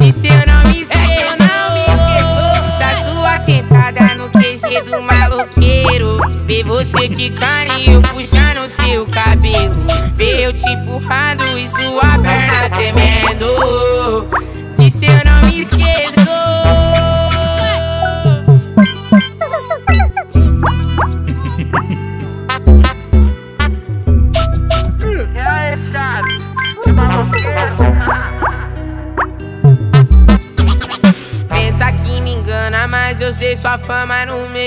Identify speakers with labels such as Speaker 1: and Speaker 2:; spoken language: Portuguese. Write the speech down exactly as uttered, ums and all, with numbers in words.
Speaker 1: Disse eu não me esqueço, é que eu não me esqueço da sua sentada no Q G do maloqueiro. Ver você quicando e eu puxando seu cabelo. Ver eu te empurrando e sua perna tremendo. Disse eu não me esqueço. Pensa que me engana, mas eu sei sua fama no meio.